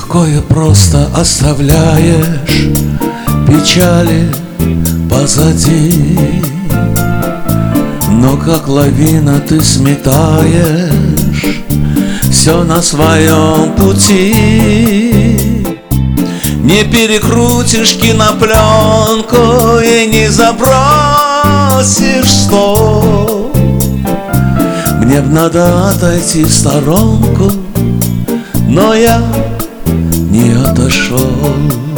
легко и просто оставляешь печали позади, но как лавина ты сметаешь все на своем пути. Не перекрутишь кинопленку и не забросишь в стол. Мне б надо отойти в сторонку, но я не отошел.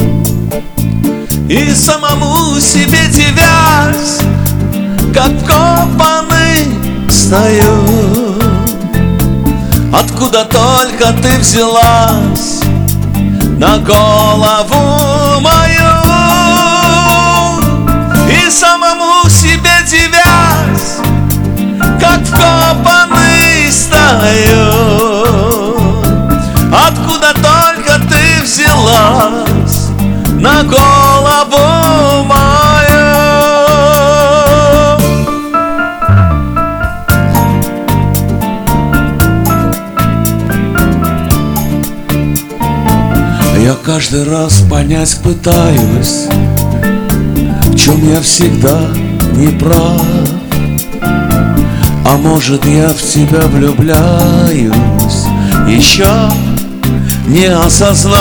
И самому себе девясь, как вкопанный стою. Откуда только ты взялась на голову мою? И самому себе девясь, как вкопанный стою. Откуда только ты взялась на голову мою? Я каждый раз понять пытаюсь, в чем я всегда не прав. А может, я в тебя влюбляюсь, еще не осознав,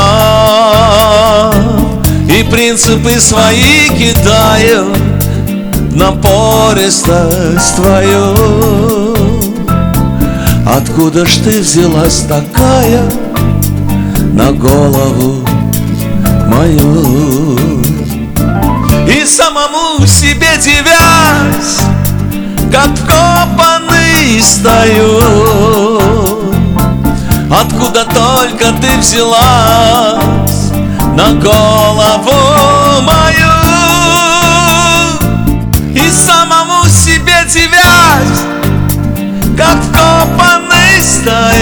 и принципы свои кидаю в напористость твою. Откуда ж ты взялась такая на голову мою? И самому себе девясь, как вкопанный стою. Откуда только ты взялась на голову мою? И самому себе девясь, как вкопанный стою.